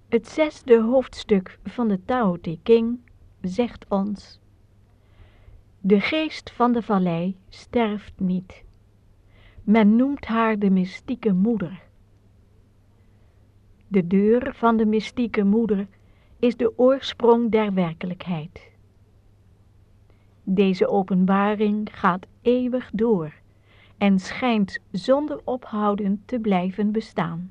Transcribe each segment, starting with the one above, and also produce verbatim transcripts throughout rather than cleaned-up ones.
Het zesde hoofdstuk van de Tao Te Ching zegt ons: de geest van de vallei sterft niet. Men noemt haar de mystieke moeder. De deur van de mystieke moeder is de oorsprong der werkelijkheid. Deze openbaring gaat eeuwig door en schijnt zonder ophouden te blijven bestaan.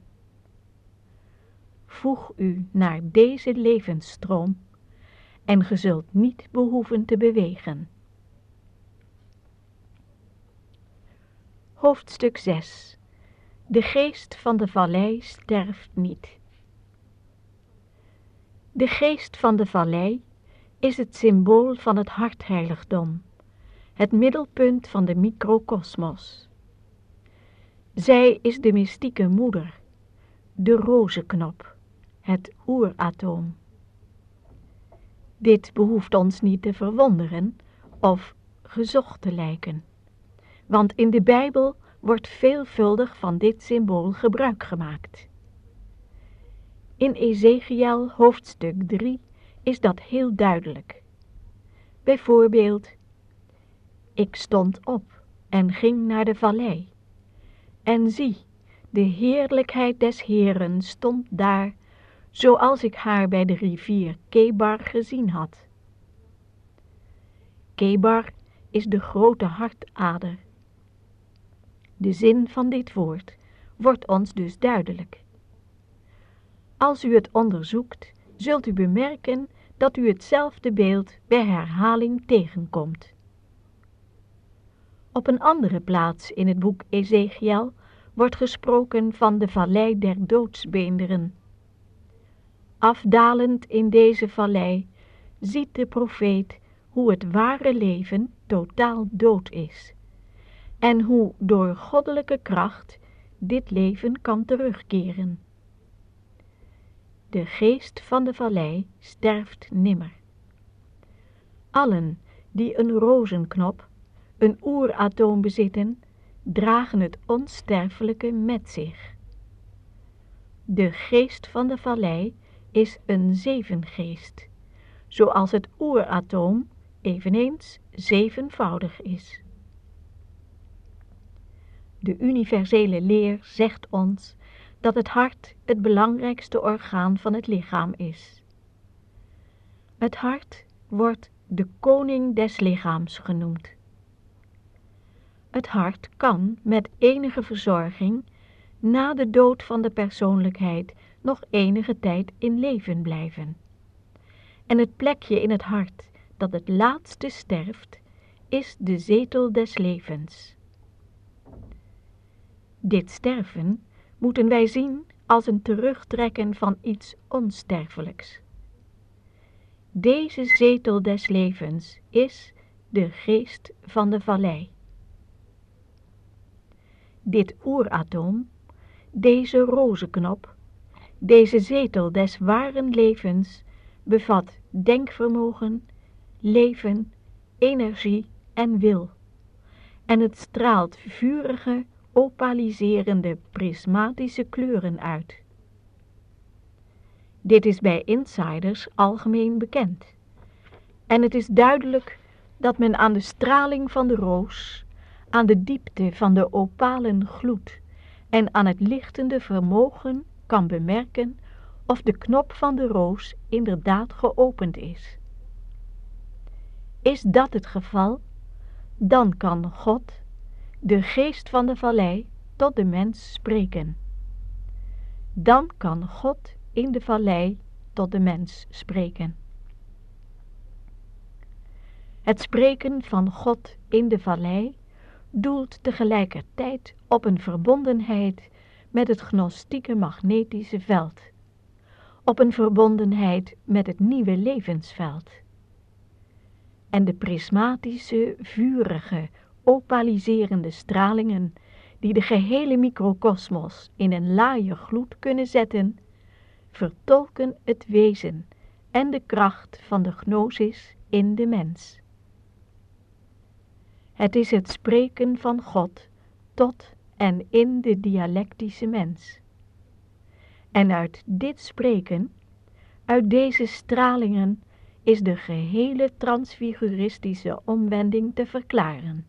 Voeg u naar deze levensstroom en ge zult niet behoeven te bewegen. Hoofdstuk zes. De geest van de vallei sterft niet. De geest van de vallei is het symbool van het hartheiligdom, het middelpunt van de microkosmos. Zij is de mystieke moeder, de rozenknop, het oeratoom. Dit behoeft ons niet te verwonderen of gezocht te lijken, want in de Bijbel wordt veelvuldig van dit symbool gebruik gemaakt. In Ezechiël hoofdstuk drie is dat heel duidelijk. Bijvoorbeeld: ik stond op en ging naar de vallei. En zie, de heerlijkheid des Heeren stond daar, zoals ik haar bij de rivier Kebar gezien had. Kebar is de grote hartader. De zin van dit woord wordt ons dus duidelijk. Als u het onderzoekt, zult u bemerken dat u hetzelfde beeld bij herhaling tegenkomt. Op een andere plaats in het boek Ezechiël wordt gesproken van de vallei der doodsbeenderen. Afdalend in deze vallei ziet de profeet hoe het ware leven totaal dood is en hoe door goddelijke kracht dit leven kan terugkeren. De geest van de vallei sterft nimmer. Allen die een rozenknop, een oeratoom bezitten, dragen het onsterfelijke met zich. De geest van de vallei is een zevengeest, zoals het oeratoom eveneens zevenvoudig is. De universele leer zegt ons dat het hart het belangrijkste orgaan van het lichaam is. Het hart wordt de koning des lichaams genoemd. Het hart kan met enige verzorging na de dood van de persoonlijkheid nog enige tijd in leven blijven. En het plekje in het hart dat het laatste sterft, is de zetel des levens. Dit sterven moeten wij zien als een terugtrekken van iets onsterfelijks. Deze zetel des levens is de geest van de vallei. Dit oeratoom, deze rozenknop, deze zetel des waren levens, bevat denkvermogen, leven, energie en wil. En het straalt vurige, opaliserende, prismatische kleuren uit. Dit is bij insiders algemeen bekend. En het is duidelijk dat men aan de straling van de roos, aan de diepte van de opalen gloed en aan het lichtende vermogen kan bemerken of de knop van de roos inderdaad geopend is. Is dat het geval, dan kan God, de geest van de vallei, tot de mens spreken. Dan kan God in de vallei tot de mens spreken. Het spreken van God in de vallei doelt tegelijkertijd op een verbondenheid met het gnostieke magnetische veld, op een verbondenheid met het nieuwe levensveld. En de prismatische, vurige, opaliserende stralingen die de gehele microkosmos in een laaie gloed kunnen zetten, vertolken het wezen en de kracht van de gnosis in de mens. Het is het spreken van God tot en in de dialectische mens. En uit dit spreken Uit deze stralingen is de gehele transfiguristische omwending te verklaren.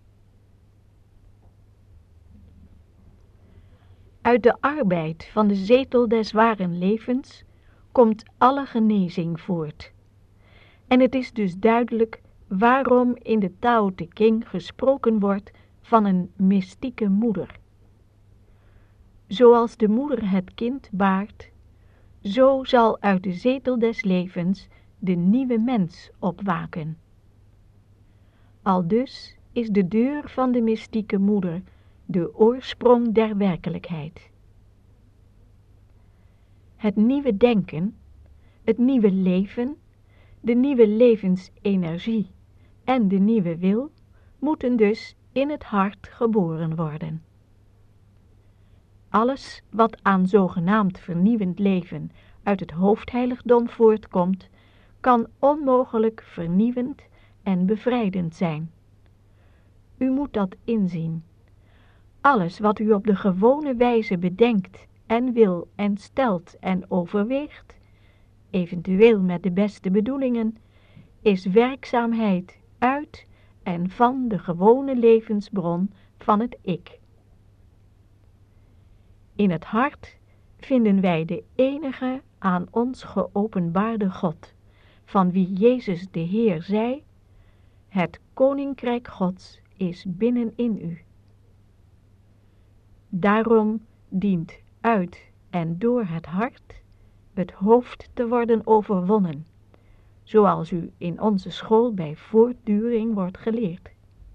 Uit de arbeid van de zetel des waren levens komt alle genezing voort. En het is dus duidelijk waarom in de Tao Te Ching gesproken wordt van een mystieke moeder. Zoals de moeder het kind baart, zo zal uit de zetel des levens de nieuwe mens opwaken. Aldus is de deur van de mystieke moeder de oorsprong der werkelijkheid. Het nieuwe denken, het nieuwe leven, de nieuwe levensenergie en de nieuwe wil moeten dus in het hart geboren worden. Alles wat aan zogenaamd vernieuwend leven uit het hoofdheiligdom voortkomt, kan onmogelijk vernieuwend en bevrijdend zijn. U moet dat inzien. Alles wat u op de gewone wijze bedenkt en wil en stelt en overweegt, eventueel met de beste bedoelingen, is werkzaamheid uit en van de gewone levensbron van het ik. In het hart vinden wij de enige aan ons geopenbaarde God, van wie Jezus de Heer zei: het koninkrijk Gods is binnenin u. Daarom dient uit en door het hart het hoofd te worden overwonnen, zoals u in onze school bij voortduring wordt geleerd.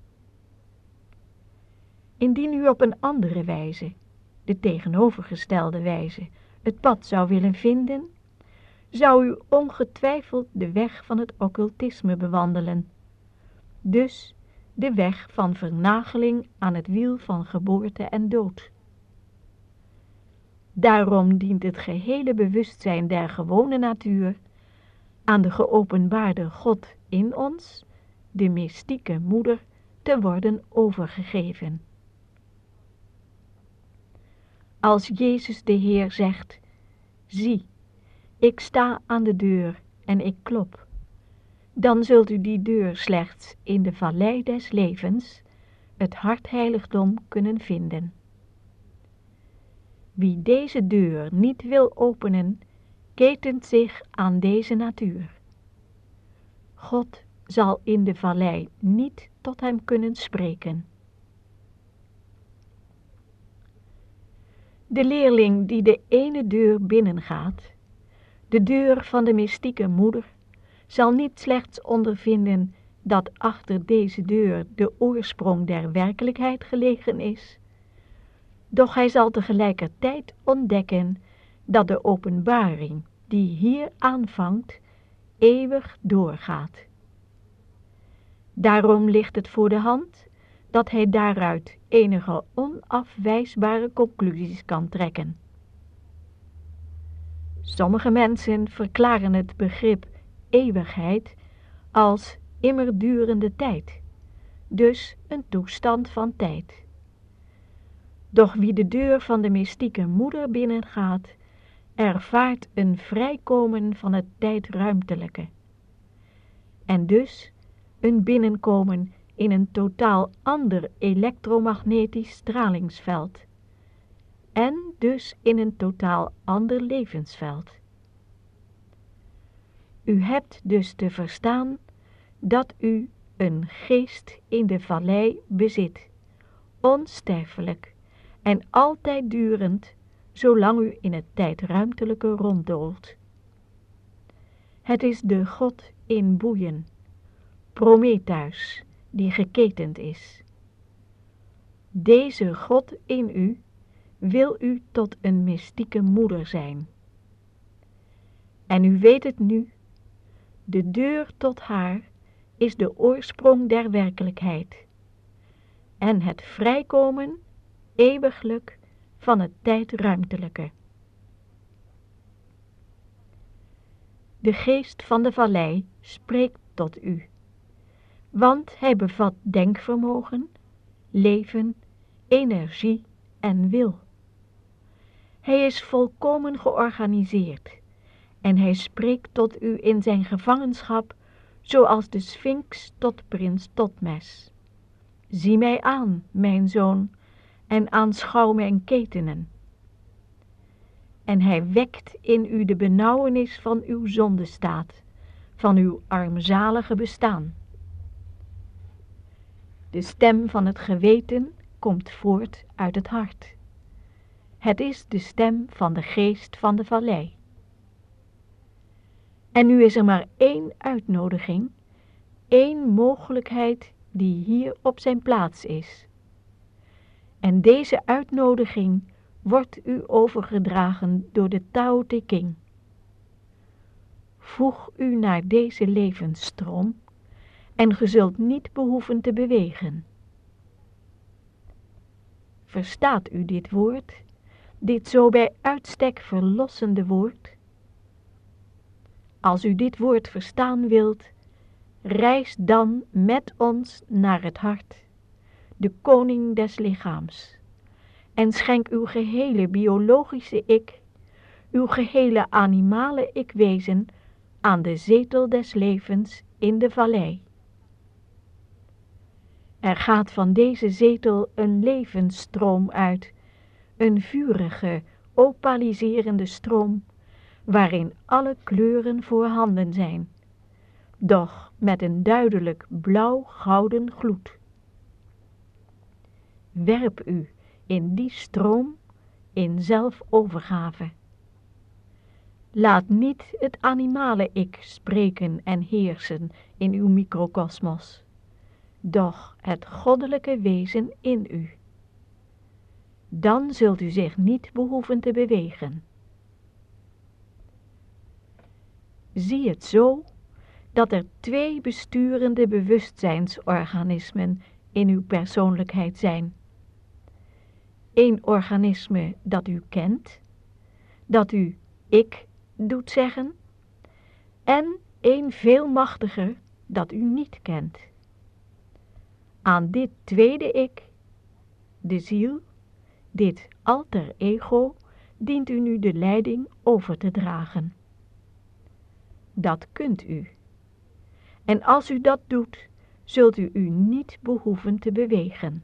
Indien u op een andere wijze, de tegenovergestelde wijze, het pad zou willen vinden, zou u ongetwijfeld de weg van het occultisme bewandelen, dus de weg van vernageling aan het wiel van geboorte en dood. Daarom dient het gehele bewustzijn der gewone natuur aan de geopenbaarde God in ons, de mystieke moeder, te worden overgegeven. Als Jezus de Heer zegt: zie, ik sta aan de deur en ik klop, dan zult u die deur slechts in de vallei des levens, het hartheiligdom, kunnen vinden. Wie deze deur niet wil openen, ketent zich aan deze natuur. God zal in de vallei niet tot hem kunnen spreken. De leerling die de ene deur binnengaat, de deur van de mystieke moeder, zal niet slechts ondervinden dat achter deze deur de oorsprong der werkelijkheid gelegen is, doch hij zal tegelijkertijd ontdekken dat de openbaring die hier aanvangt eeuwig doorgaat. Daarom ligt het voor de hand dat hij daaruit enige onafwijsbare conclusies kan trekken. Sommige mensen verklaren het begrip eeuwigheid als immerdurende tijd, dus een toestand van tijd. Doch wie de deur van de mystieke moeder binnengaat, ervaart een vrijkomen van het tijdruimtelijke. En dus een binnenkomen in een totaal ander elektromagnetisch stralingsveld. En dus in een totaal ander levensveld. U hebt dus te verstaan dat u een geest in de vallei bezit, onsterfelijk en altijd durend, zolang u in het tijdruimtelijke ronddoolt. Het is de God in boeien, Prometheus, die geketend is. Deze God in u wil u tot een mystieke moeder zijn. En u weet het nu, de deur tot haar is de oorsprong der werkelijkheid en het vrijkomen eeuwiglijk van het tijdruimtelijke. De geest van de vallei spreekt tot u, want hij bevat denkvermogen, leven, energie en wil. Hij is volkomen georganiseerd en hij spreekt tot u in zijn gevangenschap, zoals de Sfinx tot prins Thotmes. Zie mij aan, mijn zoon, en aanschouw mijn ketenen. En hij wekt in u de benauwenis van uw zondestaat, van uw armzalige bestaan. De stem van het geweten komt voort uit het hart. Het is de stem van de geest van de vallei. En nu is er maar één uitnodiging, één mogelijkheid die hier op zijn plaats is. En deze uitnodiging wordt u overgedragen door de Tao Te Ching. Voeg u naar deze levensstroom en ge zult niet behoeven te bewegen. Verstaat u dit woord, dit zo bij uitstek verlossende woord? Als u dit woord verstaan wilt, reis dan met ons naar het hart, de koning des lichaams, en schenk uw gehele biologische ik, uw gehele animale ik-wezen aan de zetel des levens in de vallei. Er gaat van deze zetel een levensstroom uit, een vurige, opaliserende stroom, waarin alle kleuren voorhanden zijn, doch met een duidelijk blauw-gouden gloed. Werp u in die stroom in zelfovergave. Laat niet het animale ik spreken en heersen in uw microkosmos, doch het goddelijke wezen in u. Dan zult u zich niet behoeven te bewegen. Zie het zo, dat er twee besturende bewustzijnsorganismen in uw persoonlijkheid zijn. Eén organisme dat u kent, dat u ik doet zeggen, en één veel machtiger dat u niet kent. Aan dit tweede ik, de ziel, dit alter ego, dient u nu de leiding over te dragen. Dat kunt u. En als u dat doet, zult u u niet behoeven te bewegen.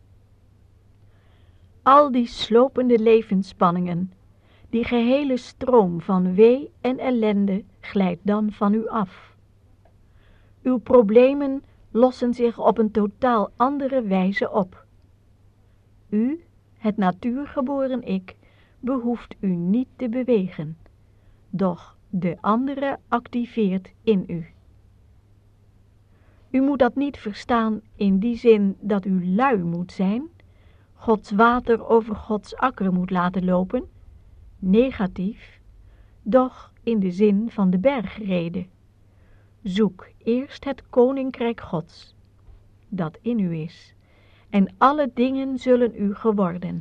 Al die slopende levensspanningen, die gehele stroom van wee en ellende glijdt dan van u af. Uw problemen lossen zich op een totaal andere wijze op. U, het natuurgeboren ik, behoeft u niet te bewegen, doch de andere activeert in u. U moet dat niet verstaan in die zin dat u lui moet zijn, Gods water over Gods akker moet laten lopen, negatief, doch in de zin van de bergrede. Zoek eerst het koninkrijk Gods, dat in u is, en alle dingen zullen u geworden.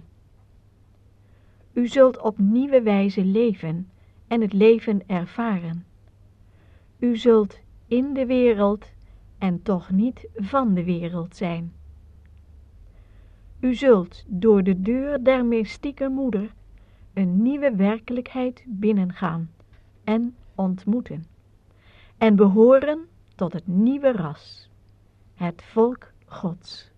U zult op nieuwe wijze leven en het leven ervaren. U zult in de wereld en toch niet van de wereld zijn. U zult door de deur der mystieke moeder een nieuwe werkelijkheid binnengaan en ontmoeten, en behoren tot het nieuwe ras, het volk Gods.